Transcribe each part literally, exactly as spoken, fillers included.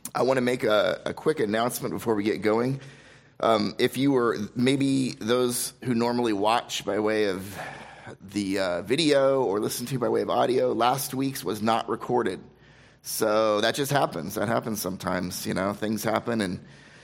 I want to make a, a quick announcement before we get going. Um, if you were maybe those who normally watch by way of the uh, video or listen to by way of audio, last week's was not recorded. So that just happens. That happens sometimes, you know, things happen and,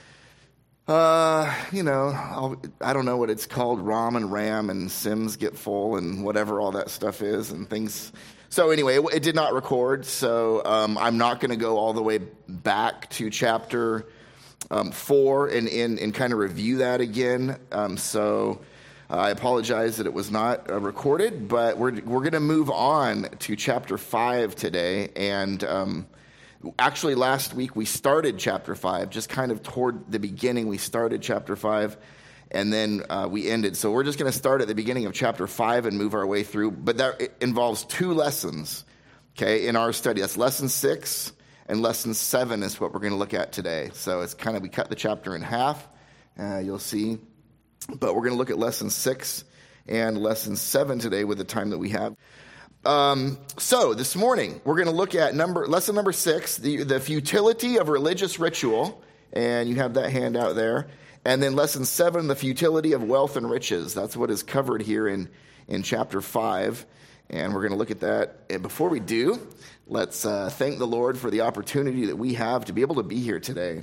uh, you know, I'll, I don't know what it's called, ROM and RAM and SIMs get full and whatever all that stuff is and things. So anyway, it, it did not record. So um, I'm not going to go all the way back to chapter um, four and, and, and kind of review that again. Um, so uh, I apologize that it was not uh, recorded, but we're we're going to move on to chapter five today. And um, actually, last week we started chapter five, just kind of toward the beginning. We started chapter five, and then uh, we ended. So we're just going to start at the beginning of chapter five and move our way through. But that involves two lessons, okay, in our study. That's lesson six and lesson seven is what we're going to look at today. So it's kind of, we cut the chapter in half, uh, you'll see. But we're going to look at lesson six and lesson seven today with the time that we have. Um, so this morning, we're going to look at number lesson number six, the, the futility of religious ritual. And you have that handout there. And then lesson seven, the futility of wealth and riches. That's what is covered here in, in chapter five. And we're going to look at that. And before we do, let's uh, thank the Lord for the opportunity that we have to be able to be here today.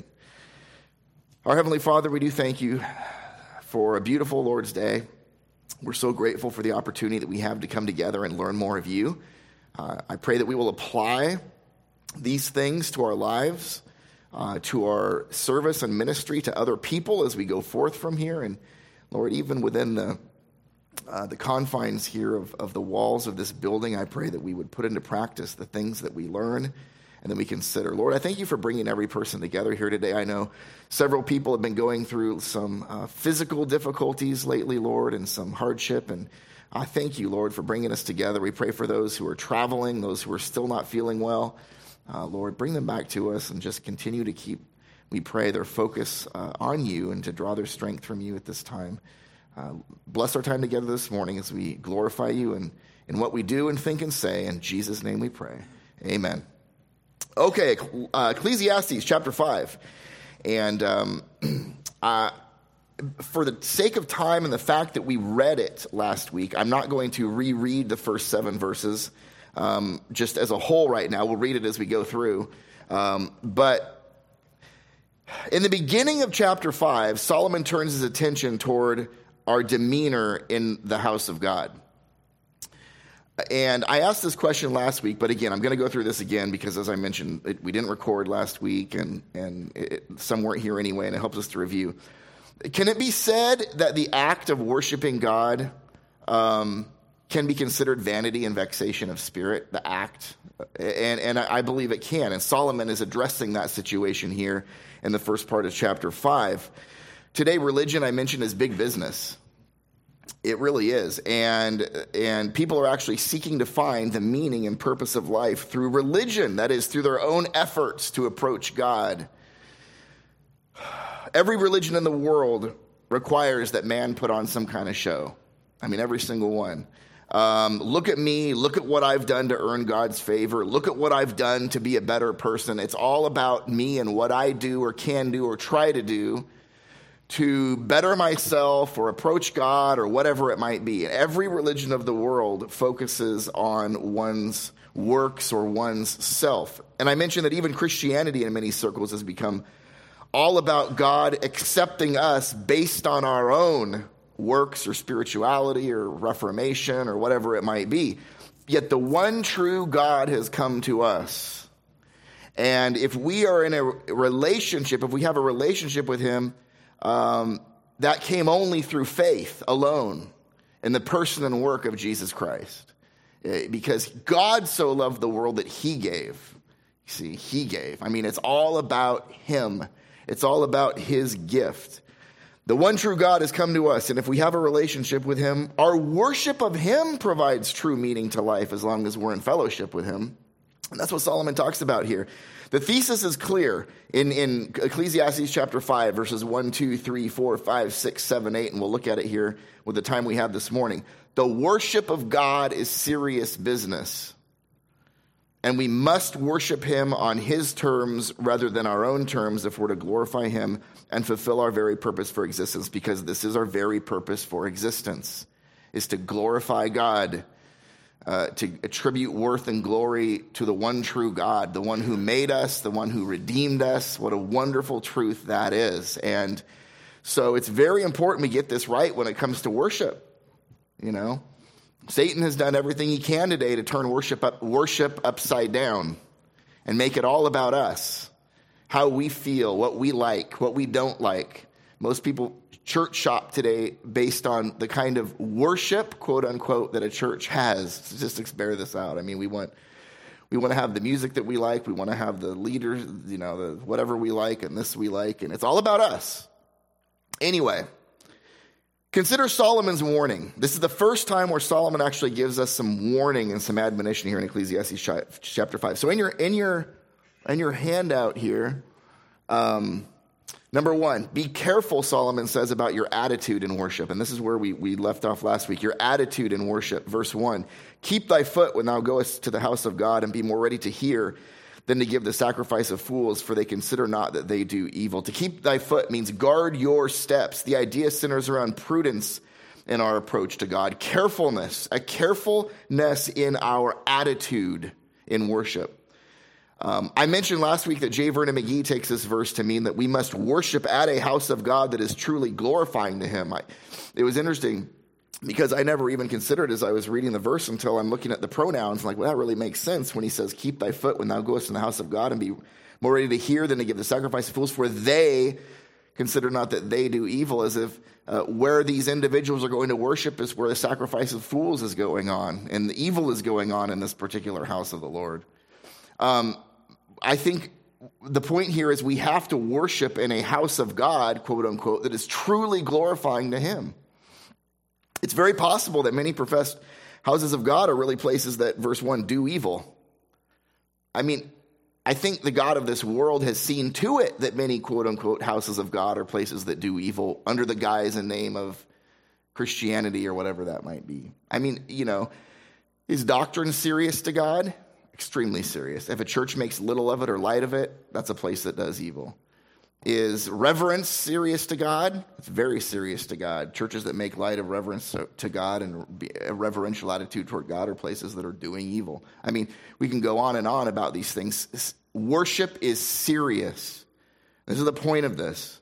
Our Heavenly Father, we do thank you for a beautiful Lord's Day. We're so grateful for the opportunity that we have to come together and learn more of you. Uh, I pray that we will apply these things to our lives, uh, to our service and ministry to other people as we go forth from here. And Lord, even within the uh, the confines here of, of the walls of this building, I pray that we would put into practice the things that we learn and that we consider. Lord, I thank you for bringing every person together here today. I know several people have been going through some uh, physical difficulties lately, Lord, and some hardship. And I thank you, Lord, for bringing us together. We pray for those who are traveling, those who are still not feeling well. Uh, Lord, bring them back to us and just continue to keep, we pray, their focus uh, on you and to draw their strength from you at this time. Uh, bless our time together this morning as we glorify you and in what we do and think and say. In Jesus' name we pray. Amen. Okay, uh, Ecclesiastes chapter five. And um, uh, for the sake of time and the fact that we read it last week, I'm not going to reread the first seven verses um, just as a whole right now. We'll read it as we go through. Um, but in the beginning of chapter five, Solomon turns his attention toward our demeanor in the house of God. And I asked this question last week, but again, I'm going to go through this again because, as I mentioned, it, we didn't record last week, and, and it, some weren't here anyway, and it helps us to review. Can it be said that the act of worshiping God um, can be considered vanity and vexation of spirit, the act? And, and I believe it can, and Solomon is addressing that situation here in the first part of chapter five. Today, religion, I mentioned, is big business. It really is. And and people are actually seeking to find the meaning and purpose of life through religion, that is, through their own efforts to approach God. Every religion in the world requires that man put on some kind of show. I mean, every single one. Um, look at me. Look at what I've done to earn God's favor. Look at what I've done to be a better person. It's all about me and what I do or can do or try to do to better myself or approach God or whatever it might be. Every religion of the world focuses on one's works or one's self. And I mentioned that even Christianity in many circles has become all about God accepting us based on our own works or spirituality or reformation or whatever it might be. Yet the one true God has come to us. And if we are in a relationship, if we have a relationship with him, Um, that came only through faith alone in the person and work of Jesus Christ. Because God so loved the world that he gave. You see, he gave. I mean, it's all about him. It's all about his gift. The one true God has come to us, and if we have a relationship with him, our worship of him provides true meaning to life as long as we're in fellowship with him. And that's what Solomon talks about here. The thesis is clear in, in Ecclesiastes chapter five, verses one, two, three, four, five, six, seven, eight, and we'll look at it here with the time we have this morning. The worship of God is serious business. And we must worship him on his terms rather than our own terms if we're to glorify him and fulfill our very purpose for existence, because this is our very purpose for existence, is to glorify God, uh, to attribute worth and glory to the one true God, the one who made us, the one who redeemed us. What a wonderful truth that is. And so it's very important we get this right when it comes to worship, you know. Satan has done everything he can today to turn worship up, worship upside down and make it all about us, how we feel, what we like, what we don't like. Most people church shop today based on the kind of worship, quote unquote, that a church has. Statistics bear this out. I mean, we want we want to have the music that we like. We want to have the leaders, you know, the whatever we like and this we like, and it's all about us. Anyway. Consider Solomon's warning. This is the first time where Solomon actually gives us some warning and some admonition here in Ecclesiastes chapter five. So in your in your in your handout here, um, number one, be careful, Solomon says, about your attitude in worship. And this is where we, we left off last week. Your attitude in worship. Verse one, keep thy foot when thou goest to the house of God, and be more ready to hear than to give the sacrifice of fools, for they consider not that they do evil. To keep thy foot means guard your steps. The idea centers around prudence in our approach to God. Carefulness, a carefulness in our attitude in worship. Um, I mentioned last week that J. Vernon McGee takes this verse to mean that we must worship at a house of God that is truly glorifying to him. I, it was interesting, because I never even considered as I was reading the verse until I'm looking at the pronouns. I'm like, well, that really makes sense when he says, keep thy foot when thou goest in the house of God, and be more ready to hear than to give the sacrifice of fools, for they consider not that they do evil, as if uh, where these individuals are going to worship is where the sacrifice of fools is going on, and the evil is going on in this particular house of the Lord. Um, I think the point here is we have to worship in a house of God, quote unquote, that is truly glorifying to him. It's very possible that many professed houses of God are really places that, verse one, do evil. I mean, I think the God of this world has seen to it that many, quote unquote, houses of God are places that do evil under the guise and name of Christianity or whatever that might be. I mean, you know, is doctrine serious to God? Extremely serious. If a church makes little of it or light of it, that's a place that does evil. Is reverence serious to God? It's very serious to God. Churches that make light of reverence to God and a reverential attitude toward God are places that are doing evil. I mean, we can go on and on about these things. Worship is serious. This is the point of this.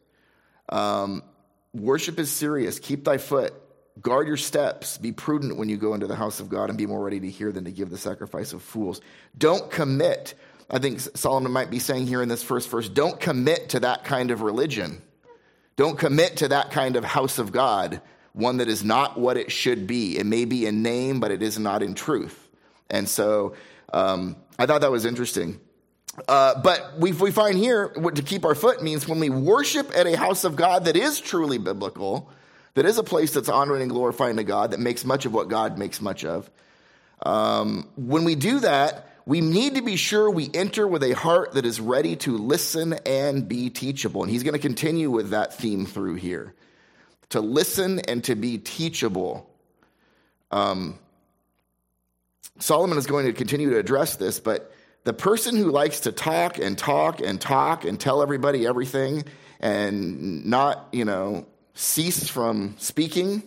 Um, worship is serious. Keep thy foot. Guard your steps. Be prudent when you go into the house of God, and be more ready to hear than to give the sacrifice of fools. Don't commit. I think Solomon might be saying here in this first verse, don't commit to that kind of religion. Don't commit to that kind of house of God, one that is not what it should be. It may be in name, but it is not in truth. And so um, I thought that was interesting. Uh, but we, we find here, what to keep our foot means when we worship at a house of God that is truly biblical, that is a place that's honoring and glorifying to God, that makes much of what God makes much of. Um, when we do that, we need to be sure we enter with a heart that is ready to listen and be teachable. And he's going to continue with that theme through here. To listen and to be teachable. Um, Solomon is going to continue to address this, but the person who likes to talk and talk and talk and tell everybody everything and not, you know, cease from speaking,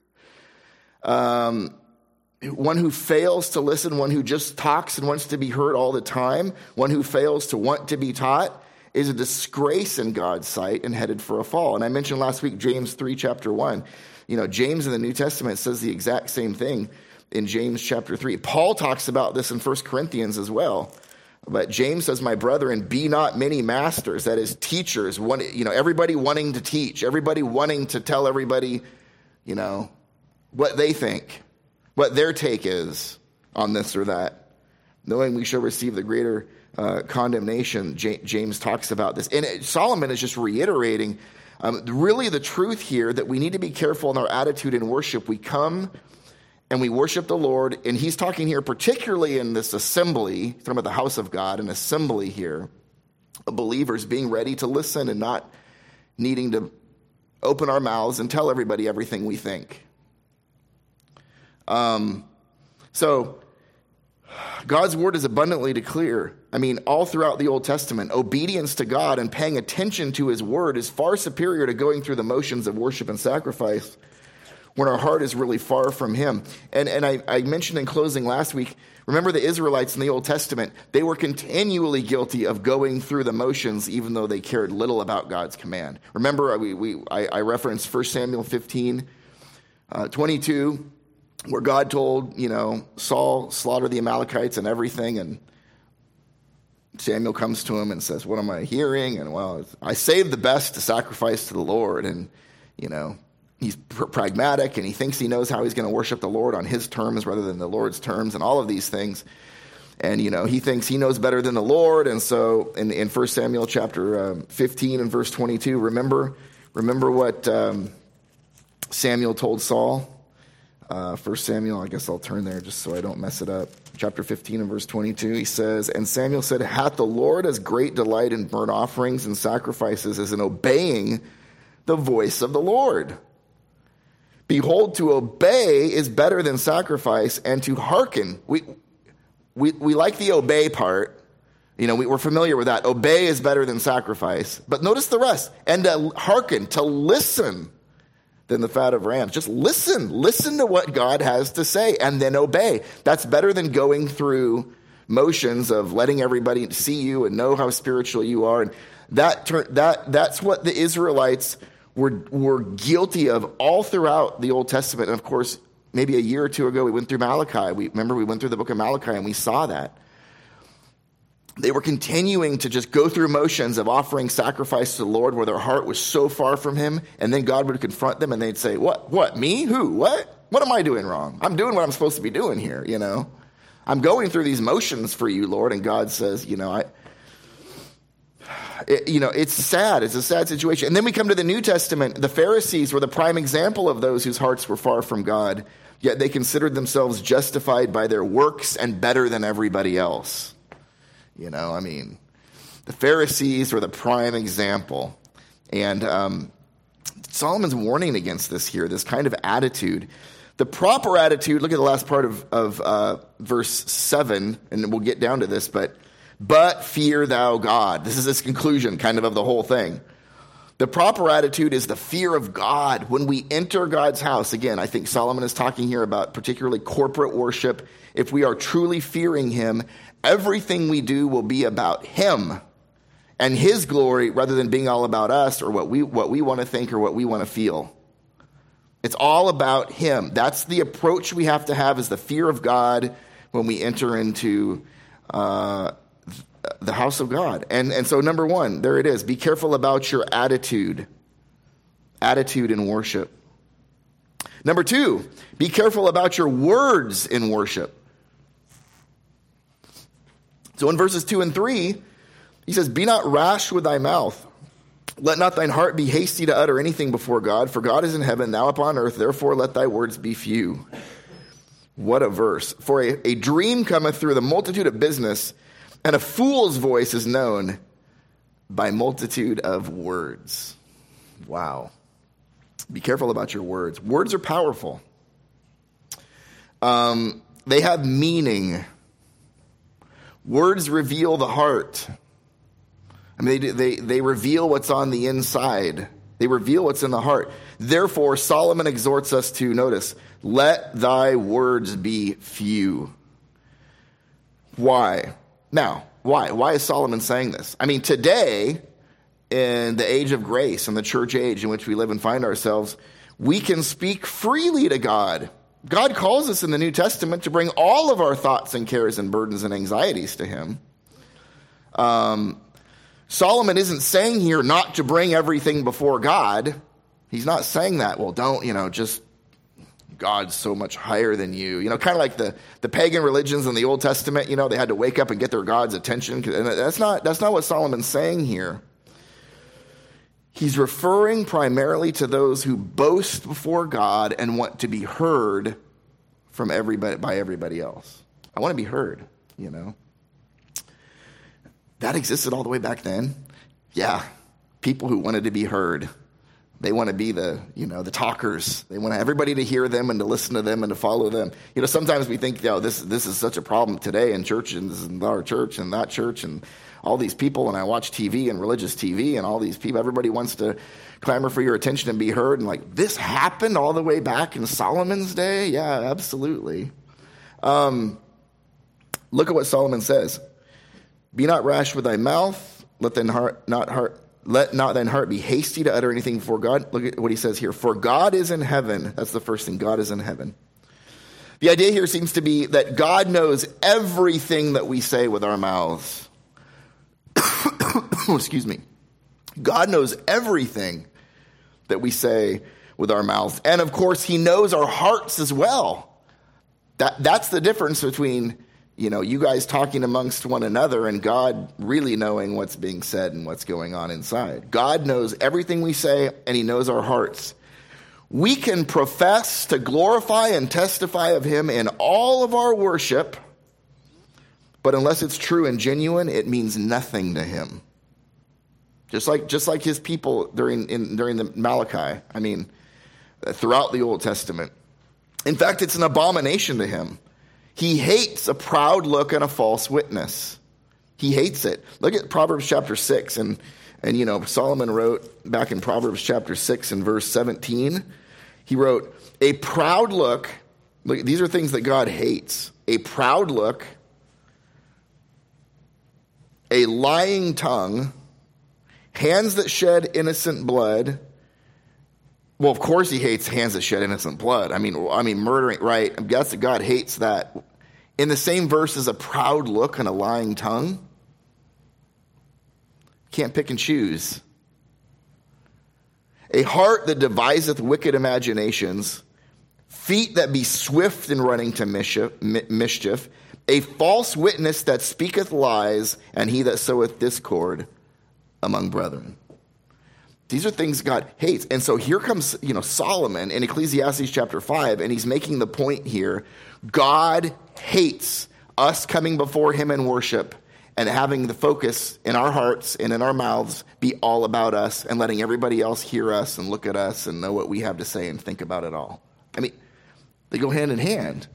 um, one who fails to listen, one who just talks and wants to be heard all the time, one who fails to want to be taught, is a disgrace in God's sight and headed for a fall. And I mentioned last week, James three, chapter one. You know, James in the New Testament says the exact same thing in James chapter three. Paul talks about this in First Corinthians as well. But James says, my brethren, be not many masters, that is teachers, one, you know, everybody wanting to teach, everybody wanting to tell everybody, you know, what they think, what their take is on this or that, knowing we shall receive the greater uh, condemnation. J- James talks about this. And it, Solomon is just reiterating um, really the truth here that we need to be careful in our attitude in worship. We come and we worship the Lord, and he's talking here particularly in this assembly, talking about the house of God, an assembly here, of believers being ready to listen and not needing to open our mouths and tell everybody everything we think. Um, so God's word is abundantly clear. I mean, all throughout the Old Testament, obedience to God and paying attention to his word is far superior to going through the motions of worship and sacrifice when our heart is really far from him. And, and I, I mentioned in closing last week, remember the Israelites in the Old Testament, they were continually guilty of going through the motions even though they cared little about God's command. Remember, we, we, I, I referenced First Samuel fifteen, uh, twenty-two, where God told, you know, Saul, slaughter the Amalekites and everything, and Samuel comes to him and says, what am I hearing? And, well, I saved the best to sacrifice to the Lord. And, you know, he's pr- pragmatic, and he thinks he knows how he's going to worship the Lord on his terms rather than the Lord's terms and all of these things. And, you know, he thinks he knows better than the Lord. And so in, in First Samuel chapter um, fifteen and verse twenty-two, remember, remember what um, Samuel told Saul? Uh, First Samuel, I guess I'll turn there just so I don't mess it up. Chapter fifteen and verse twenty-two, he says, and Samuel said, hath the Lord as great delight in burnt offerings and sacrifices as in obeying the voice of the Lord? Behold, to obey is better than sacrifice, and to hearken. We we we like the obey part. You know, we, we're familiar with that. Obey is better than sacrifice. But notice the rest. And to hearken, to listen, than the fat of rams. Just listen. Listen to what God has to say and then obey. That's better than going through motions of letting everybody see you and know how spiritual you are. And that that that's what the Israelites were were guilty of all throughout the Old Testament. And of course, maybe a year or two ago, we went through Malachi. We remember we went through the book of Malachi and we saw that. They were continuing to just go through motions of offering sacrifice to the Lord where their heart was so far from him. And then God would confront them and they'd say, what, what, me? Who, what? What am I doing wrong? I'm doing what I'm supposed to be doing here, you know. I'm going through these motions for you, Lord. And God says, you know, I, it, you know, it's sad. It's a sad situation. And then we come to the New Testament. The Pharisees were the prime example of those whose hearts were far from God, yet they considered themselves justified by their works and better than everybody else. You know, I mean, the Pharisees were the prime example. And um, Solomon's warning against this here, this kind of attitude. The proper attitude, look at the last part of, of uh, verse seven, and we'll get down to this, but, but fear thou God. This is this conclusion kind of of the whole thing. The proper attitude is the fear of God. When we enter God's house, again, I think Solomon is talking here about particularly corporate worship. If we are truly fearing him, everything we do will be about him and his glory rather than being all about us or what we what we want to think or what we want to feel. It's all about him. That's the approach we have to have, is the fear of God when we enter into uh, the house of God. And, and so number one, there it is. Be careful about your attitude. Attitude in worship. Number two, be careful about your words in worship. So in verses two and three, he says, be not rash with thy mouth. Let not thine heart be hasty to utter anything before God, for God is in heaven, thou upon earth, therefore let thy words be few. What a verse. For a, a dream cometh through the multitude of business, and a fool's voice is known by multitude of words. Wow. Be careful about your words. Words are powerful. Um, they have meaning. Words reveal the heart. I mean, they, they, they reveal what's on the inside. They reveal what's in the heart. Therefore, Solomon exhorts us to, notice, let thy words be few. Why? Now, why? Why is Solomon saying this? I mean, today, in the age of grace, in the church age in which we live and find ourselves, we can speak freely to God. God calls us in the New Testament to bring all of our thoughts and cares and burdens and anxieties to him. Um, Solomon isn't saying here not to bring everything before God. He's not saying that, well, don't, you know, just God's so much higher than you. You know, kind of like the, the pagan religions in the Old Testament, you know, they had to wake up and get their God's attention. And that's not, that's not what Solomon's saying here. He's referring primarily to those who boast before God and want to be heard from everybody, by everybody else. I want to be heard, you know. That existed all the way back then. Yeah, people who wanted to be heard. They want to be the, you know, the talkers. They want everybody to hear them and to listen to them and to follow them. You know, sometimes we think, you know, this this is such a problem today in churches and our church and that church and all these people. And I watch T V and religious T V and all these people. Everybody wants to clamor for your attention and be heard. And like, this happened all the way back in Solomon's day? Yeah, absolutely. Um, look at what Solomon says. Be not rash with thy mouth. Let thine heart not heart. Let not thine heart be hasty to utter anything before God. Look at what he says here. For God is in heaven. That's the first thing. God is in heaven. The idea here seems to be that God knows everything that we say with our mouths. Excuse me. God knows everything that we say with our mouths. And of course, he knows our hearts as well. That, that's the difference between, you know, you guys talking amongst one another and God really knowing what's being said and what's going on inside. God knows everything we say, and he knows our hearts. We can profess to glorify and testify of him in all of our worship, but unless it's true and genuine, it means nothing to him. Just like just like his people during in, during the Malachi, I mean, throughout the Old Testament. In fact, it's an abomination to him. He hates a proud look and a false witness. He hates it. Look at Proverbs chapter six. And, and you know, Solomon wrote back in Proverbs chapter six and verse seventeen, he wrote, a proud look, look, these are things that God hates. A proud look, a lying tongue, hands that shed innocent blood. Well, of course he hates hands that shed innocent blood. I mean, I mean, murdering, right? That's that God hates that. In the same verse as a proud look and a lying tongue. Can't pick and choose. A heart that deviseth wicked imaginations. Feet that be swift in running to mischief. A false witness that speaketh lies, and he that soweth discord among brethren. These are things God hates. And so here comes, you know, Solomon in Ecclesiastes chapter five, and he's making the point here. God hates us coming before him in worship and having the focus in our hearts and in our mouths be all about us and letting everybody else hear us and look at us and know what we have to say and think about it all. I mean, they go hand in hand.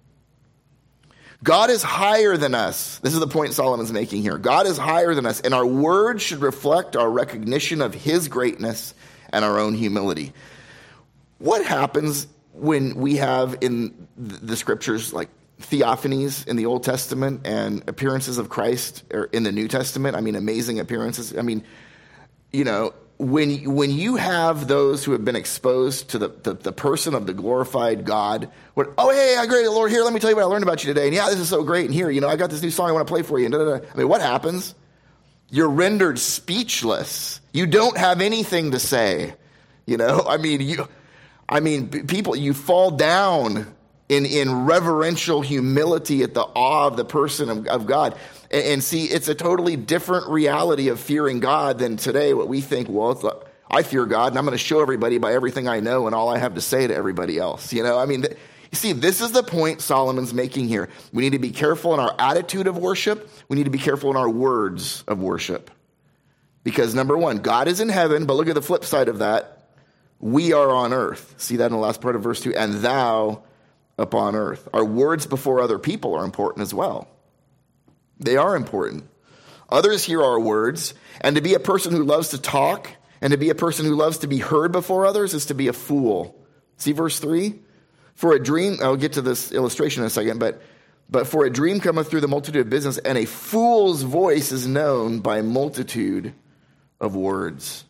God is higher than us. This is the point Solomon's making here. God is higher than us, and our words should reflect our recognition of his greatness and our own humility. What happens when we have in the scriptures like theophanies in the Old Testament and appearances of Christ in the New Testament? I mean, amazing appearances. I mean, you know, when when you have those who have been exposed to the, the, the person of the glorified God, what, oh, hey, I great Lord, here, let me tell you what I learned about you today. And yeah, this is so great. And here, you know, I got this new song I want to play for you. And da, da, da. I mean, what happens? You're rendered speechless. You don't have anything to say. You know, I mean, you, I mean, people, you fall down in, in reverential humility at the awe of the person of, of God. And, and see, it's a totally different reality of fearing God than today what we think, well, it's like, I fear God and I'm going to show everybody by everything I know and all I have to say to everybody else. You know, I mean, th- you see, this is the point Solomon's making here. We need to be careful in our attitude of worship. We need to be careful in our words of worship. Because number one, God is in heaven, but look at the flip side of that. We are on earth. See that in the last part of verse two, and thou upon earth. Our words before other people are important as well. They are important. Others hear our words, and to be a person who loves to talk and to be a person who loves to be heard before others is to be a fool. See verse three? For a dream, I'll get to this illustration in a second, but but for a dream cometh through the multitude of business, and a fool's voice is known by multitude of words.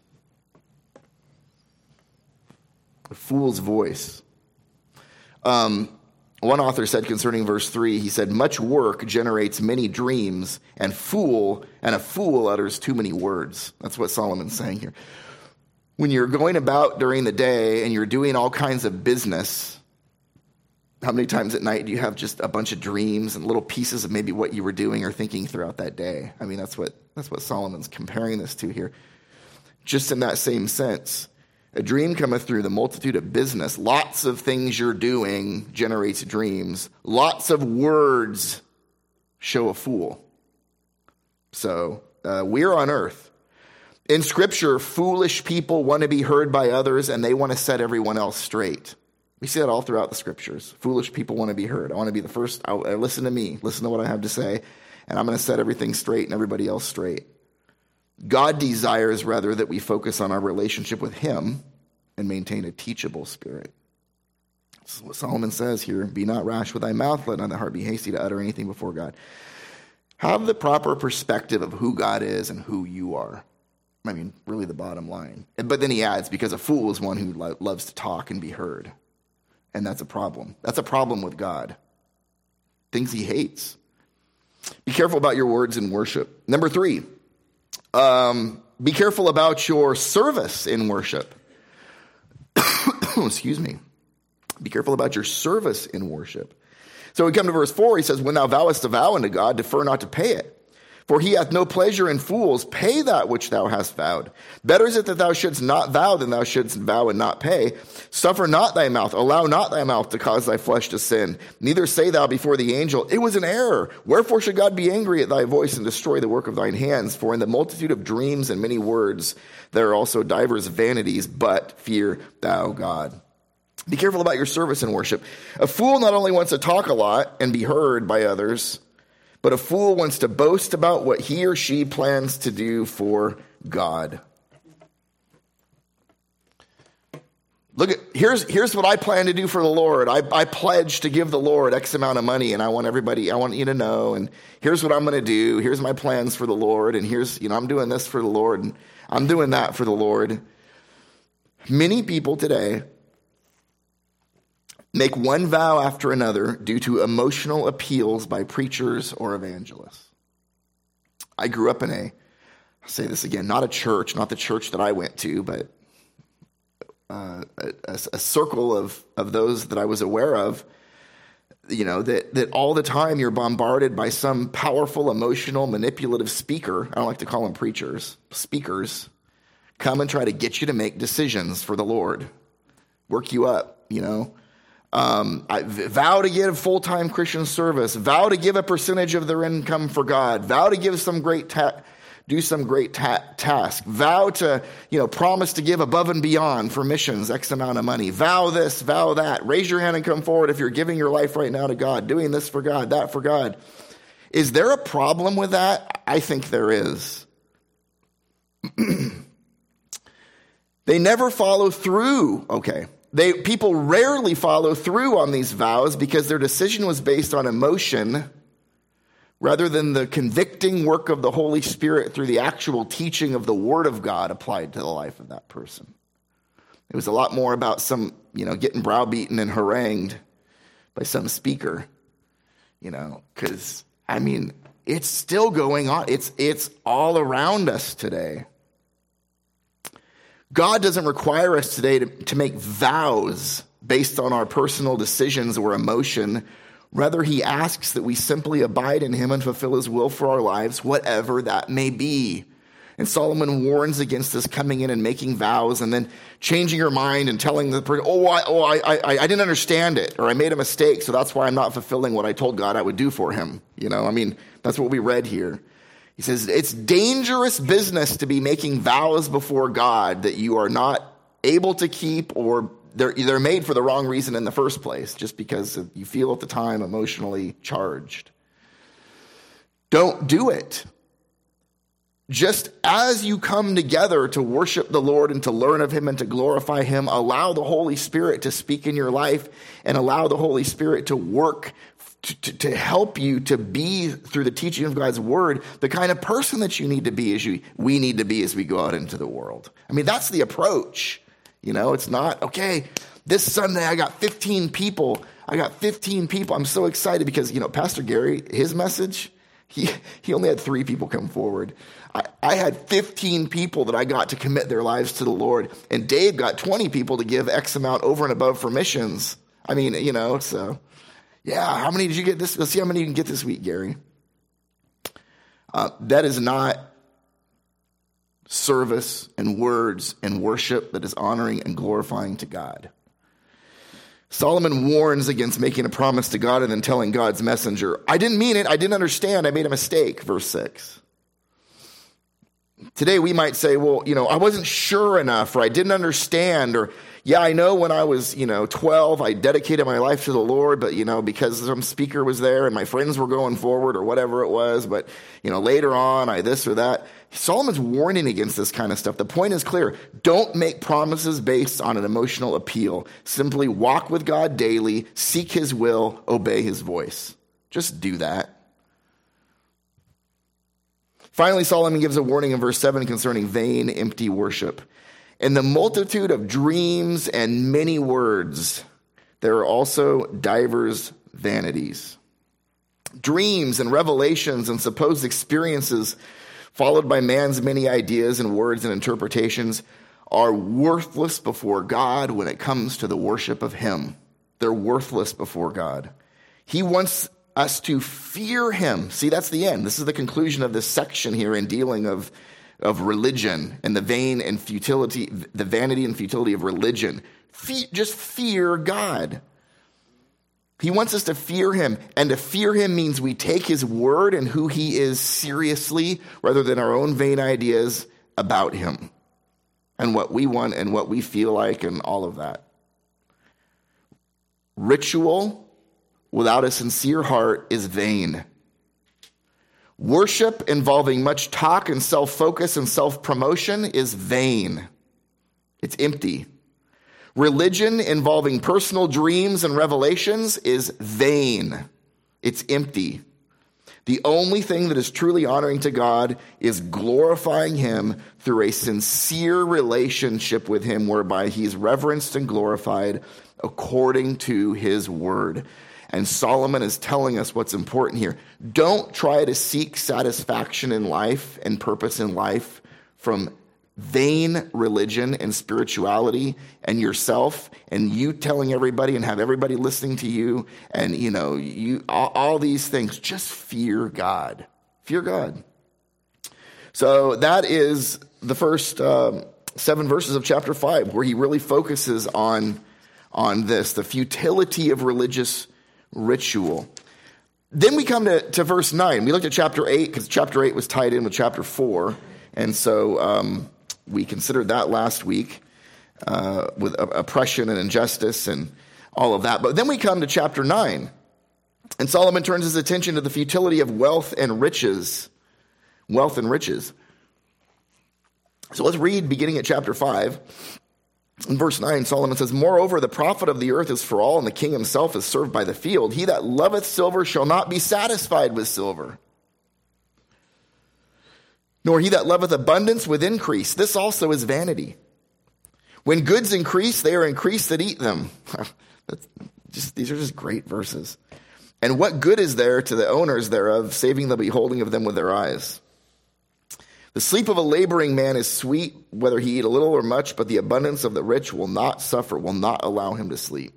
A fool's voice. Um, one author said concerning verse three, he said, much work generates many dreams, and fool, and a fool utters too many words. That's what Solomon's saying here. When you're going about during the day and you're doing all kinds of business, how many times at night do you have just a bunch of dreams and little pieces of maybe what you were doing or thinking throughout that day? I mean, that's what that's what Solomon's comparing this to here. Just in that same sense, a dream cometh through the multitude of business. Lots of things you're doing generates dreams. Lots of words show a fool. So uh, we're on earth. In Scripture, foolish people want to be heard by others, and they want to set everyone else straight. We see that all throughout the Scriptures. Foolish people want to be heard. I want to be the first. I'll, uh, listen to me. Listen to what I have to say, and I'm going to set everything straight and everybody else straight. God desires, rather, that we focus on our relationship with him and maintain a teachable spirit. This is what Solomon says here. Be not rash with thy mouth. Let not thy heart be hasty to utter anything before God. Have the proper perspective of who God is and who you are. I mean, really the bottom line. But then he adds, because a fool is one who lo- loves to talk and be heard. And that's a problem. That's a problem with God. Things he hates. Be careful about your words in worship. Number three, um, be careful about your service in worship. Excuse me. Be careful about your service in worship. So we come to verse four, he says, when thou vowest a vow unto God, defer not to pay it. For he hath no pleasure in fools. Pay that which thou hast vowed. Better is it that thou shouldst not vow than thou shouldst vow and not pay. Suffer not thy mouth. Allow not thy mouth to cause thy flesh to sin. Neither say thou before the angel, it was an error. Wherefore should God be angry at thy voice and destroy the work of thine hands? For in the multitude of dreams and many words there are also divers vanities, but fear thou God. Be careful about your service in worship. A fool not only wants to talk a lot and be heard by others, but a fool wants to boast about what he or she plans to do for God. Look at, here's, here's what I plan to do for the Lord. I, I pledge to give the Lord X amount of money, and I want everybody, I want you to know, and here's what I'm going to do. Here's my plans for the Lord, and here's, you know, I'm doing this for the Lord, and I'm doing that for the Lord. Many people today make one vow after another due to emotional appeals by preachers or evangelists. I grew up in a, I'll say this again, not a church, not the church that I went to, but uh, a, a circle of, of those that I was aware of, you know, that, that all the time you're bombarded by some powerful, emotional, manipulative speaker. I don't like to call them preachers, speakers, come and try to get you to make decisions for the Lord, work you up, you know. Um, I vow to give full-time Christian service, vow to give a percentage of their income for God, vow to give some great, ta- do some great ta- task, vow to, you know, promise to give above and beyond for missions, X amount of money, vow this, vow that, raise your hand and come forward if you're giving your life right now to God, doing this for God, that for God. Is there a problem with that? I think there is. They never follow through. Okay. They, people rarely follow through on these vows because their decision was based on emotion rather than the convicting work of the Holy Spirit through the actual teaching of the Word of God applied to the life of that person. It was a lot more about some, you know, getting browbeaten and harangued by some speaker, you know, because, I mean, it's still going on. It's, it's all around us today. God doesn't require us today to, to make vows based on our personal decisions or emotion. Rather, he asks that we simply abide in him and fulfill his will for our lives, whatever that may be. And Solomon warns against this coming in and making vows and then changing your mind and telling the person, oh, I, oh I, I, I didn't understand it, or I made a mistake, so that's why I'm not fulfilling what I told God I would do for him. You know, I mean, that's what we read here. He says, it's dangerous business to be making vows before God that you are not able to keep, or they're, they're made for the wrong reason in the first place, just because you feel at the time emotionally charged. Don't do it. Just as you come together to worship the Lord and to learn of him and to glorify him, allow the Holy Spirit to speak in your life and allow the Holy Spirit to work To, to, to help you to be, through the teaching of God's word, the kind of person that you need to be as you, we need to be as we go out into the world. I mean, that's the approach. You know, it's not, okay, this Sunday I got fifteen people. I got fifteen people. I'm so excited because, you know, Pastor Gary, his message, he, he only had three people come forward. I, I had fifteen people that I got to commit their lives to the Lord. And Dave got twenty people to give X amount over and above for missions. I mean, you know, so... Yeah, how many did you get this? Let's see how many you can get this week, Gary. Uh, that is not service and words and worship that is honoring and glorifying to God. Solomon warns against making a promise to God and then telling God's messenger, I didn't mean it, I didn't understand, I made a mistake, verse six. Today we might say, well, you know, I wasn't sure enough, or I didn't understand, or yeah, I know when I was, you know, twelve, I dedicated my life to the Lord, but, you know, because some speaker was there and my friends were going forward or whatever it was, but, you know, later on, I this or that. Solomon's warning against this kind of stuff. The point is clear. Don't make promises based on an emotional appeal. Simply walk with God daily, seek his will, obey his voice. Just do that. Finally, Solomon gives a warning in verse seven concerning vain, empty worship. In the multitude of dreams and many words, there are also divers vanities. Dreams and revelations and supposed experiences, followed by man's many ideas and words and interpretations, are worthless before God when it comes to the worship of him. They're worthless before God. He wants us to fear him. See, that's the end. This is the conclusion of this section here in dealing of of religion and the vain and futility, the vanity and futility of religion. Fe- just fear God. He wants us to fear him, and to fear him means we take his word and who he is seriously rather than our own vain ideas about him and what we want and what we feel like and all of that. Ritual without a sincere heart is vain. Worship involving much talk and self-focus and self-promotion is vain. It's empty. Religion involving personal dreams and revelations is vain. It's empty. The only thing that is truly honoring to God is glorifying him through a sincere relationship with him whereby he's reverenced and glorified according to his word. And Solomon is telling us what's important here. Don't try to seek satisfaction in life and purpose in life from vain religion and spirituality and yourself and you telling everybody and have everybody listening to you and, you know, you all, all these things. Just fear God. Fear God. So that is the first um, seven verses of chapter five, where he really focuses on, on this, the futility of religious ritual. Then we come to, to verse nine. We looked at chapter eight because chapter eight was tied in with chapter four. And so um, we considered that last week uh, with oppression and injustice and all of that. But then we come to chapter nine. And Solomon turns his attention to the futility of wealth and riches. Wealth and riches. So let's read beginning at chapter five. In verse nine, Solomon says, "Moreover, the profit of the earth is for all, and the king himself is served by the field. He that loveth silver shall not be satisfied with silver, nor he that loveth abundance with increase. This also is vanity. When goods increase, they are increased that eat them." That's just, these are just great verses. "And what good is there to the owners thereof, saving the beholding of them with their eyes? The sleep of a laboring man is sweet, whether he eat a little or much, but the abundance of the rich will not suffer, will not allow him to sleep.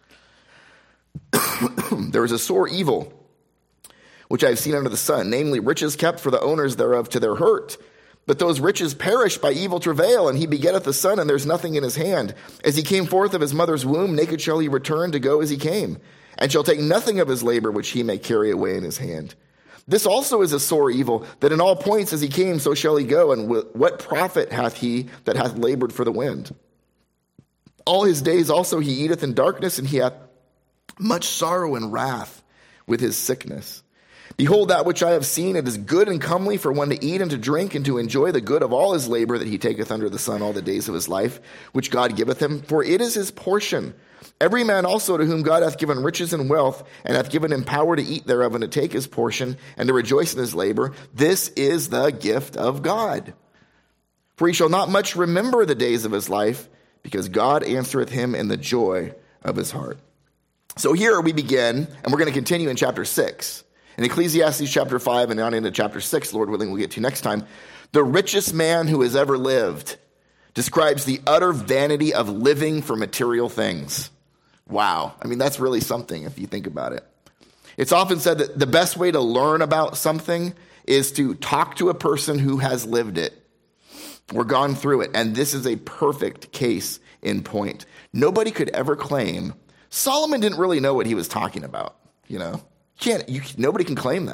There is a sore evil, which I have seen under the sun, namely riches kept for the owners thereof to their hurt. But those riches perish by evil travail, and he begetteth a son, and there's nothing in his hand. As he came forth of his mother's womb, naked shall he return to go as he came, and shall take nothing of his labor which he may carry away in his hand. This also is a sore evil, that in all points as he came, so shall he go. And what profit hath he that hath labored for the wind? All his days also he eateth in darkness, and he hath much sorrow and wrath with his sickness. Behold, that which I have seen, it is good and comely for one to eat and to drink and to enjoy the good of all his labor that he taketh under the sun all the days of his life, which God giveth him, for it is his portion. Every man also to whom God hath given riches and wealth, and hath given him power to eat thereof and to take his portion, and to rejoice in his labor, this is the gift of God. For he shall not much remember the days of his life, because God answereth him in the joy of his heart." So here we begin, and we're going to continue in chapter six. In Ecclesiastes chapter five and on into chapter six, Lord willing, we'll get to next time. The richest man who has ever lived describes the utter vanity of living for material things. Wow. I mean, that's really something if you think about it. It's often said that the best way to learn about something is to talk to a person who has lived it or gone through it. And this is a perfect case in point. Nobody could ever claim Solomon didn't really know what he was talking about. You know, you can't, you, nobody can claim that.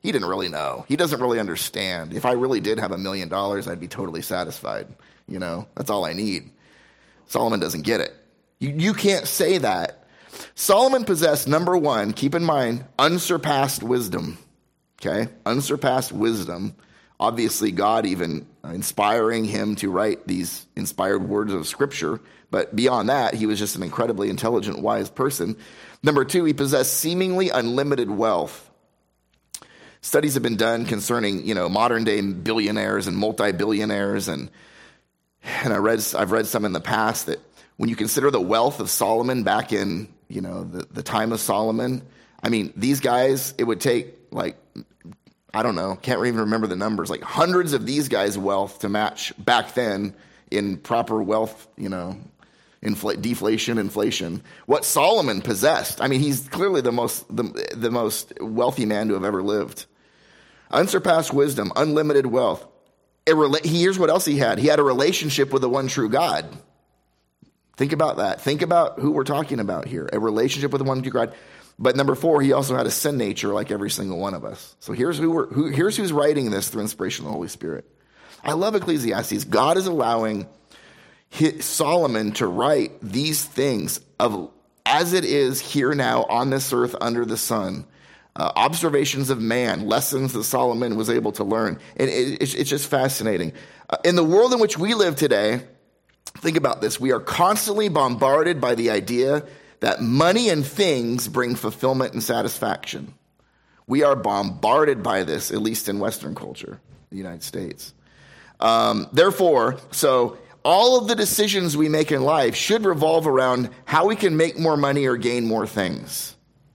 He didn't really know. He doesn't really understand. If I really did have a million dollars, I'd be totally satisfied. You know, that's all I need. Solomon doesn't get it. You, you can't say that. Solomon possessed, number one, keep in mind, unsurpassed wisdom. Okay? Unsurpassed wisdom. Obviously, God even inspiring him to write these inspired words of Scripture. But beyond that, he was just an incredibly intelligent, wise person. Number two, he possessed seemingly unlimited wealth. Studies have been done concerning, you know, modern day billionaires and multi-billionaires, and and I read I've read some in the past that when you consider the wealth of Solomon back in, you know, the, the time of Solomon, I mean, these guys, it would take like, I don't know, can't even remember the numbers, like hundreds of these guys' wealth to match back then in proper wealth, you know, infl- deflation, inflation. What Solomon possessed, I mean, he's clearly the most the, the most wealthy man to have ever lived. Unsurpassed wisdom, unlimited wealth. A rela- here's what else he had. He had a relationship with the one true God. Think about that. Think about who we're talking about here. A relationship with the one true God. But number four, he also had a sin nature like every single one of us. So here's who we're, who, here's who's writing this through inspiration of the Holy Spirit. I love Ecclesiastes. God is allowing his, Solomon to write these things of as it is here now on this earth under the sun. Uh, observations of man, lessons that Solomon was able to learn. And it, it, it's just fascinating. Uh, in the world in which we live today, think about this. We are constantly bombarded by the idea that money and things bring fulfillment and satisfaction. We are bombarded by this, at least in Western culture, the United States. Um, therefore, so all of the decisions we make in life should revolve around how we can make more money or gain more things.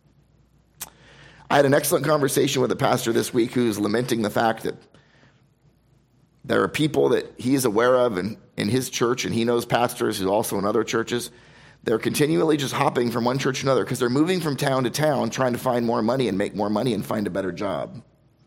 I had an excellent conversation with a pastor this week who's lamenting the fact that there are people that he is aware of in, in his church, and he knows pastors who also in other churches. They're continually just hopping from one church to another because they're moving from town to town trying to find more money and make more money and find a better job.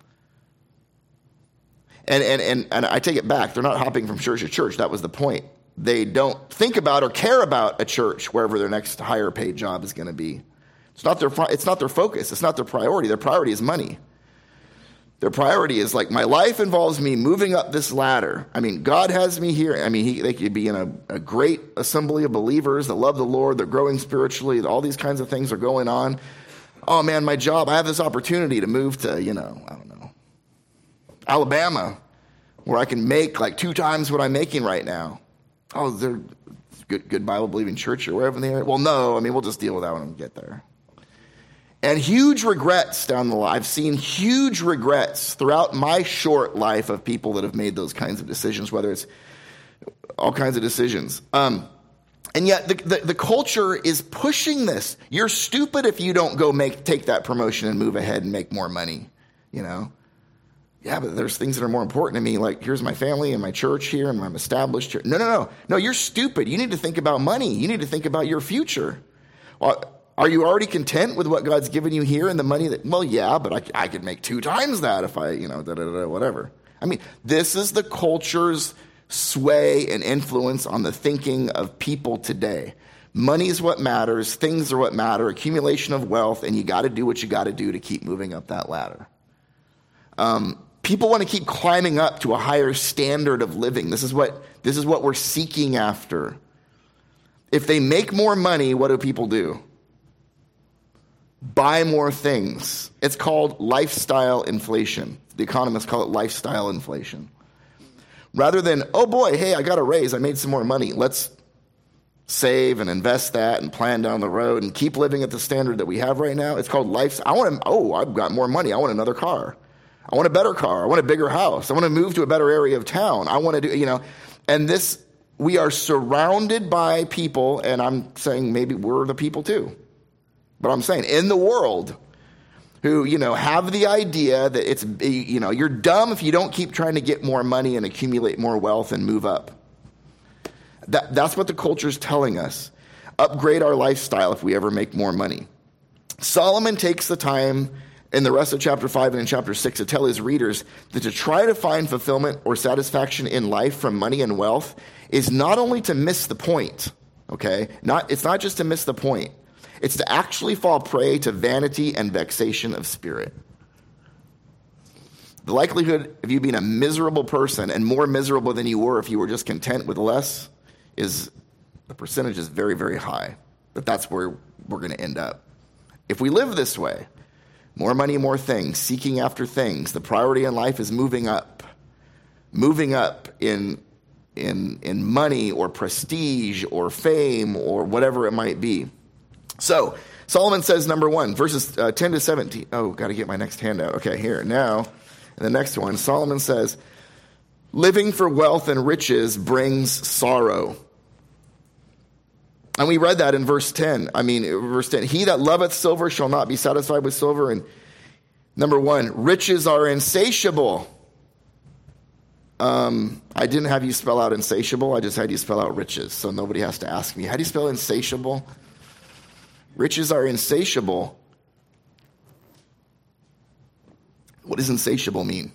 And, and, and, and I take it back. They're not hopping from church to church. That was the point. They don't think about or care about a church wherever their next higher paid job is going to be. It's not their, it's not their focus. It's not their priority. Their priority is money. Their priority is like, my life involves me moving up this ladder. I mean, God has me here. I mean, he, they could be in a, a great assembly of believers that love the Lord. They're growing spiritually. All these kinds of things are going on. Oh, man, my job, I have this opportunity to move to, you know, I don't know, Alabama, where I can make like two times what I'm making right now. Oh, they're good, good Bible-believing church or wherever they are. Well, no, I mean, we'll just deal with that when we get there. And huge regrets down the line. I've seen huge regrets throughout my short life of people that have made those kinds of decisions, whether it's all kinds of decisions. Um, and yet the, the, the culture is pushing this. You're stupid if you don't go make take that promotion and move ahead and make more money, you know? Yeah, but there's things that are more important to me, like here's my family and my church here and I'm established here. No, no, no. No, you're stupid. You need to think about money. You need to think about your future. Well, are you already content with what God's given you here and the money that, well, yeah, but I, I could make two times that if I, you know, da, da, da, whatever. I mean, this is the culture's sway and influence on the thinking of people today. Money is what matters. Things are what matter. Accumulation of wealth, and you got to do what you got to do to keep moving up that ladder. Um, people want to keep climbing up to a higher standard of living. This is what this is what we're seeking after. If they make more money, what do people do? Buy more things. It's called lifestyle inflation. The economists call it lifestyle inflation. Rather than, oh boy, hey, I got a raise, I made some more money. Let's save and invest that and plan down the road and keep living at the standard that we have right now. It's called life. I want to, oh, I've got more money. I want another car. I want a better car. I want a bigger house. I want to move to a better area of town. I want to do, you know, and this, we are surrounded by people, and I'm saying maybe we're the people too. But I'm saying in the world who, you know, have the idea that it's, you know, you're dumb if you don't keep trying to get more money and accumulate more wealth and move up. That, that's what the culture's telling us. Upgrade our lifestyle if we ever make more money. Solomon takes the time in the rest of chapter five and in chapter six to tell his readers that to try to find fulfillment or satisfaction in life from money and wealth is not only to miss the point, okay? Not, it's not just to miss the point. It's to actually fall prey to vanity and vexation of spirit. The likelihood of you being a miserable person and more miserable than you were if you were just content with less is, the percentage is very, very high. But that's where we're going to end up. If we live this way, more money, more things, seeking after things, the priority in life is moving up. Moving up in, in, in money or prestige or fame or whatever it might be. So, Solomon says, number one, verses uh, ten to seventeen. Oh, got to get my next handout. Okay, here. Now, the next one, Solomon says, living for wealth and riches brings sorrow. And we read that in verse ten. I mean, verse ten, he that loveth silver shall not be satisfied with silver. And number one, riches are insatiable. Um, I didn't have you spell out insatiable. I just had you spell out riches. So nobody has to ask me, how do you spell insatiable? Riches are insatiable. What does insatiable mean?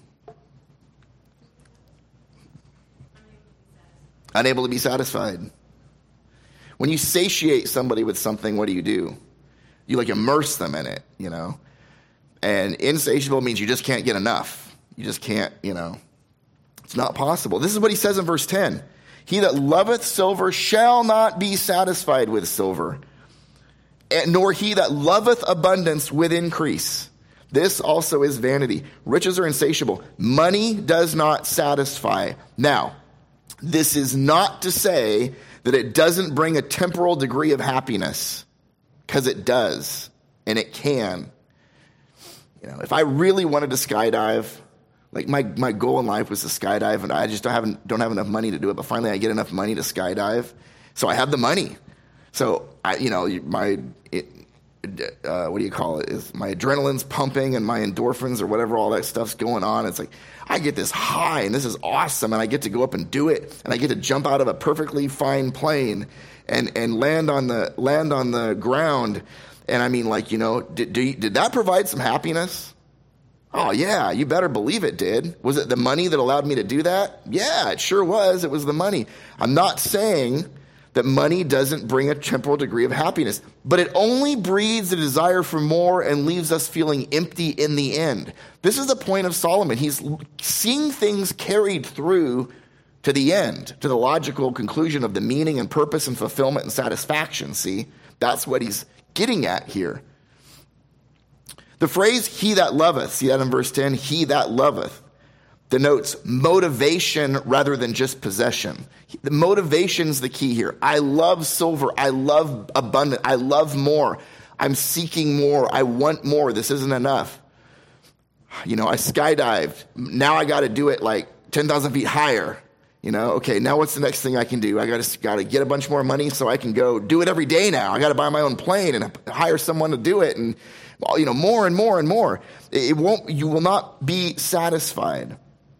Unable to be satisfied. When you satiate somebody with something, what do you do? You like immerse them in it, you know? And insatiable means you just can't get enough. You just can't, you know. It's not possible. This is what he says in verse ten. He that loveth silver shall not be satisfied with silver, nor he that loveth abundance with increase. This also is vanity. Riches are insatiable. Money does not satisfy. Now, this is not to say that it doesn't bring a temporal degree of happiness, because it does, and it can. You know, if I really wanted to skydive, like my, my goal in life was to skydive, and I just don't have, don't have enough money to do it, but finally I get enough money to skydive, so I have the money. So, I, you know, my, it, uh, what do you call it, is my adrenaline's pumping and my endorphins or whatever, all that stuff's going on. It's like, I get this high and this is awesome, and I get to go up and do it, and I get to jump out of a perfectly fine plane and, and land on the, land on the ground. And I mean, like, you know, did, did, did that provide some happiness? Oh yeah, you better believe it did. Was it the money that allowed me to do that? Yeah, it sure was. It was the money. I'm not saying that money doesn't bring a temporal degree of happiness, but it only breeds a desire for more and leaves us feeling empty in the end. This is the point of Solomon. He's seeing things carried through to the end, to the logical conclusion of the meaning and purpose and fulfillment and satisfaction. See, that's what he's getting at here. The phrase, he that loveth, see that in verse ten, he that loveth, denotes motivation rather than just possession. The motivation's the key here. I love silver. I love abundant. I love more. I'm seeking more. I want more. This isn't enough. You know, I skydived. Now I got to do it like ten thousand feet higher. You know, okay, now what's the next thing I can do? I got to got to get a bunch more money so I can go do it every day now. I got to buy my own plane and hire someone to do it, and well, you know, more and more and more. It won't. You will not be satisfied.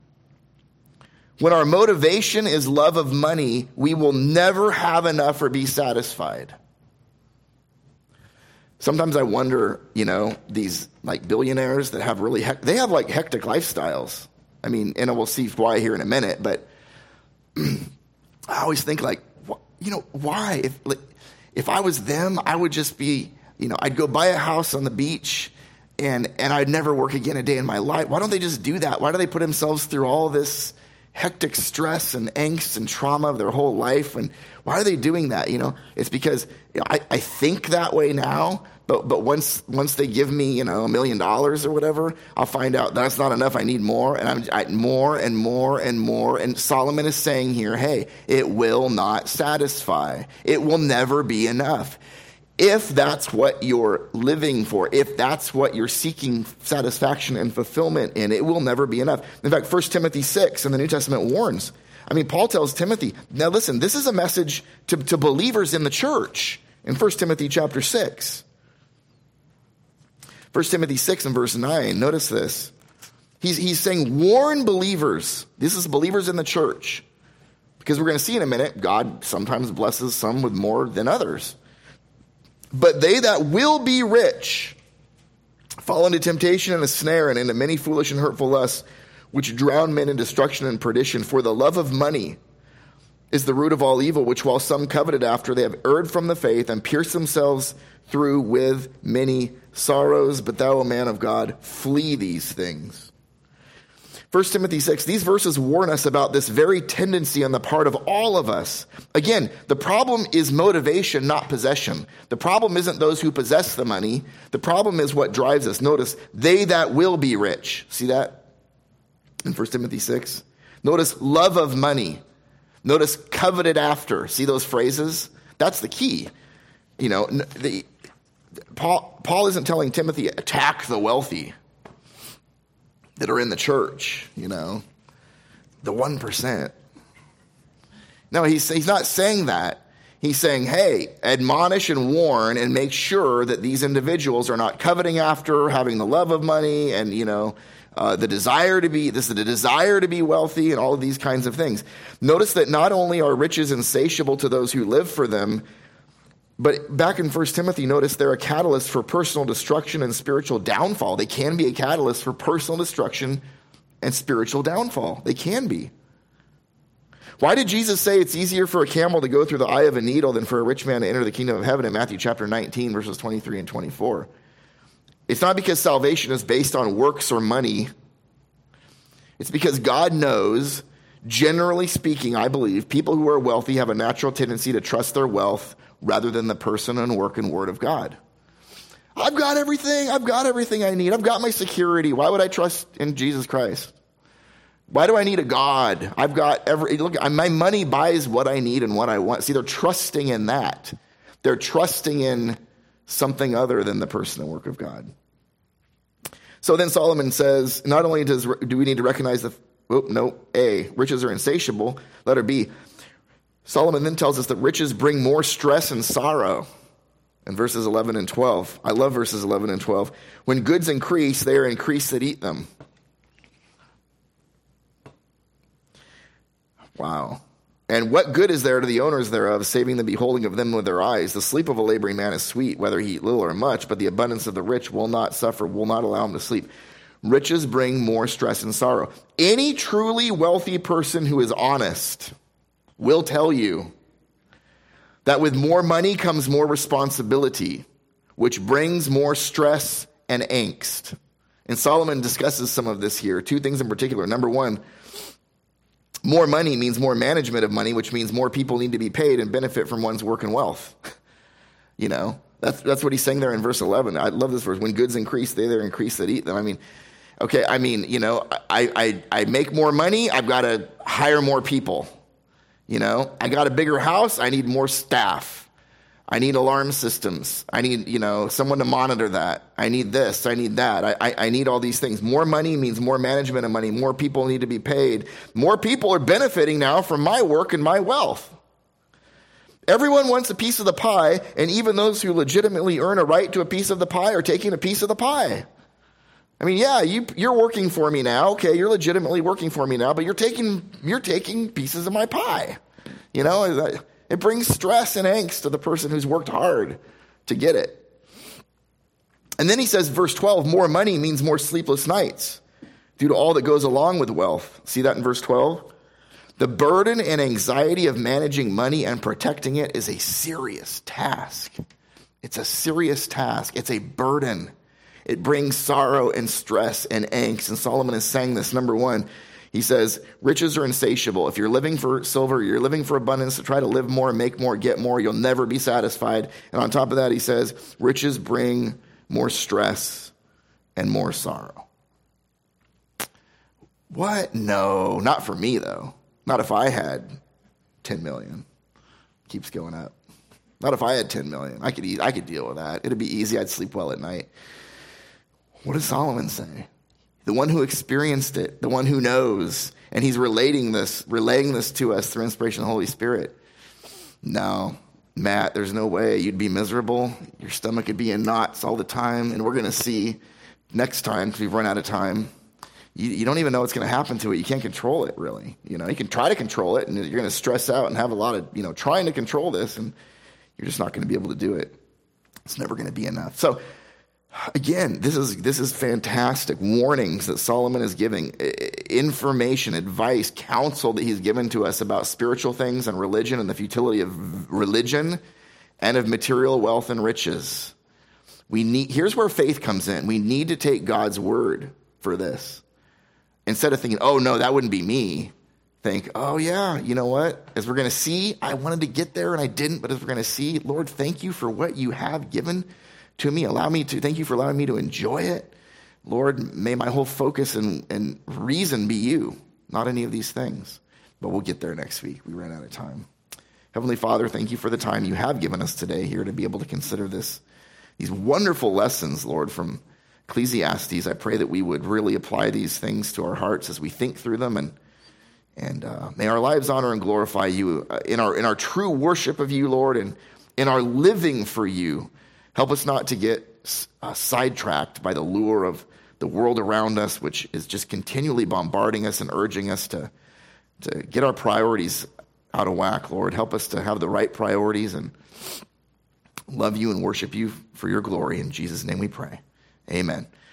When our motivation is love of money, we will never have enough or be satisfied. Sometimes I wonder, you know, these like billionaires that have really, hec- they have like hectic lifestyles. I mean, and we'll see why here in a minute, but I always think like, you know, why? If, like, if I was them, I would just be, you know, I'd go buy a house on the beach and, and I'd never work again a day in my life. Why don't they just do that? Why do they put themselves through all this hectic stress and angst and trauma of their whole life? And why are they doing that? You know, it's because you know, I, I think that way now, but but once once they give me, you know, a million dollars or whatever, I'll find out that's not enough. I need more, and I'm I, more and more and more. And Solomon is saying here, hey, it will not satisfy. It will never be enough. If that's what you're living for, if that's what you're seeking satisfaction and fulfillment in, it will never be enough. In fact, First Timothy six in the New Testament warns. I mean, Paul tells Timothy, now listen, this is a message to, to believers in the church in First Timothy chapter six. First Timothy six and verse nine, notice this. He's, he's saying, warn believers. This is believers in the church. Because we're going to see in a minute, God sometimes blesses some with more than others. But they that will be rich fall into temptation and a snare and into many foolish and hurtful lusts, which drown men in destruction and perdition. For the love of money is the root of all evil, which while some coveted after, they have erred from the faith and pierced themselves through with many sorrows. But thou, O man of God, flee these things. First Timothy six, these verses warn us about this very tendency on the part of all of us. Again, the problem is motivation, not possession. The problem isn't those who possess the money. The problem is what drives us. Notice, they that will be rich. See that in First Timothy six? Notice love of money. Notice coveted after. See those phrases? That's the key. You know, the, Paul, Paul isn't telling Timothy, attack the wealthy that are in the church, you know, the one percent. No, he's, he's not saying that. He's saying, hey, admonish and warn and make sure that these individuals are not coveting after, having the love of money and, you know, Uh, the desire to be, this is the desire to be wealthy and all of these kinds of things. Notice that not only are riches insatiable to those who live for them, but back in First Timothy, notice they're a catalyst for personal destruction and spiritual downfall. They can be a catalyst for personal destruction and spiritual downfall. They can be. Why did Jesus say it's easier for a camel to go through the eye of a needle than for a rich man to enter the kingdom of heaven in Matthew chapter nineteen, verses twenty-three and twenty-four? It's not because salvation is based on works or money. It's because God knows, generally speaking, I believe, people who are wealthy have a natural tendency to trust their wealth rather than the person and work and word of God. I've got everything. I've got everything I need. I've got my security. Why would I trust in Jesus Christ? Why do I need a God? I've got every, look, my money buys what I need and what I want. See, they're trusting in that. They're trusting in something other than the person and work of God. So then Solomon says, not only does do we need to recognize the, oh, no, A, riches are insatiable. Letter B, Solomon then tells us that riches bring more stress and sorrow in verses eleven and twelve. I love verses eleven and twelve. When goods increase, they are increased that eat them. Wow. And what good is there to the owners thereof, saving the beholding of them with their eyes? The sleep of a laboring man is sweet, whether he eat little or much, but the abundance of the rich will not suffer, will not allow him to sleep. Riches bring more stress and sorrow. Any truly wealthy person who is honest will tell you that with more money comes more responsibility, which brings more stress and angst. And Solomon discusses some of this here. Two things in particular. Number one, more money means more management of money, which means more people need to be paid and benefit from one's work and wealth. You know, that's that's what he's saying there in verse eleven. I love this verse. When goods increase, they there increase that eat them. I mean, okay, I mean, you know, I, I, I make more money, I've got to hire more people. You know, I got a bigger house, I need more staff. I need alarm systems. I need, you know, someone to monitor that. I need this. I need that. I, I, I need all these things. More money means more management of money. More people need to be paid. More people are benefiting now from my work and my wealth. Everyone wants a piece of the pie, and even those who legitimately earn a right to a piece of the pie are taking a piece of the pie. I mean, yeah, you, you're working for me now. Okay, you're legitimately working for me now, but you're taking you're taking pieces of my pie. You know, it brings stress and angst to the person who's worked hard to get it. And then he says, verse twelve, more money means more sleepless nights due to all that goes along with wealth. See that in verse twelve? The burden and anxiety of managing money and protecting it is a serious task. It's a serious task. It's a burden. It brings sorrow and stress and angst. And Solomon is saying this. Number one, he says, riches are insatiable. If you're living for silver, you're living for abundance, to try to live more, make more, get more, you'll never be satisfied. And on top of that, he says, riches bring more stress and more sorrow. What? No, not for me, though. Not if I had ten million. Keeps going up. Not if I had ten million. I could eat, I could deal with that. It'd be easy. I'd sleep well at night. What does Solomon say? The one who experienced it, the one who knows, and he's relating this, relaying this to us through inspiration of the Holy Spirit. No, Matt, there's no way. You'd be miserable. Your stomach would be in knots all the time. And we're going to see next time, because we've run out of time, you, you don't even know what's going to happen to it. You can't control it, really. You know, you can try to control it, and you're going to stress out and have a lot of, you know, trying to control this, and you're just not going to be able to do it. It's never going to be enough. So, again, this is this is fantastic warnings that Solomon is giving, information, advice, counsel that he's given to us about spiritual things and religion and the futility of religion and of material wealth and riches. We need. Here's where faith comes in. We need to take God's word for this. instead of thinking, oh, no, that wouldn't be me, think, oh, yeah, you know what? As we're going to see, I wanted to get there and I didn't, but as we're going to see, Lord, thank you for what you have given to me. Allow me to, thank you for allowing me to enjoy it. Lord, may my whole focus and, and reason be you, not any of these things. But we'll get there next week. We ran out of time. Heavenly Father, thank you for the time you have given us today here to be able to consider this, these wonderful lessons, Lord, from Ecclesiastes. I pray that we would really apply these things to our hearts as we think through them, and and uh, may our lives honor and glorify you uh, in our in our true worship of you, Lord, and in our living for you. Help us not to get uh, sidetracked by the lure of the world around us, which is just continually bombarding us and urging us to to get our priorities out of whack, Lord. Help us to have the right priorities and love you and worship you for your glory. In Jesus' name we pray. Amen.